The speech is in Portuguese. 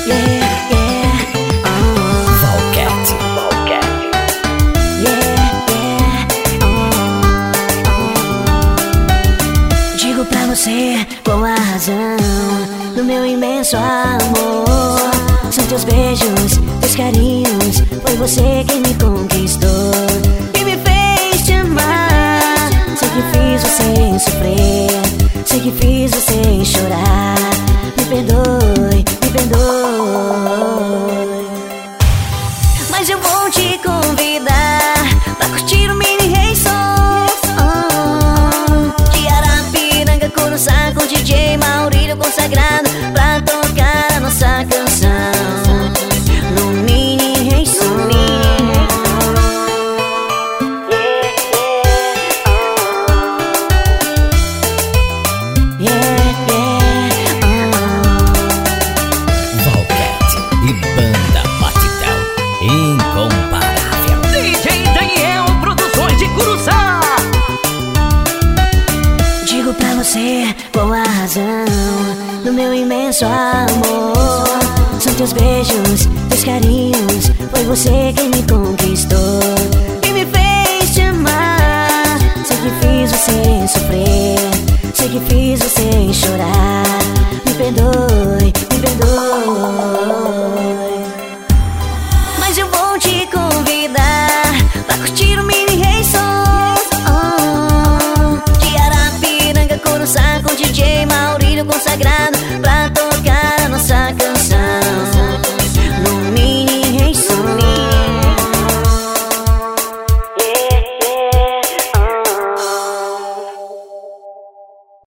Digo pra você com a razão do meu imenso amor. São teus beijos, teus carinhos, foi você quem me conquistou e me fez te amar. Sei que fiz você sofrer, sei que fiz você chorar. Me perdoe, me perdoe. Mas eu vou te convidar pra curtir o Mini Rei Som de Arapiranga, Curuçá, com DJ Maurílio consagrado pra tocar a nossa canção no Mini Rei Som. Valquete e banda Batidão incomparável. DJ Daniel Produções de Curuçá. Digo pra você com a razão do meu imenso amor. São teus beijos, teus carinhos, foi você quem me conquistou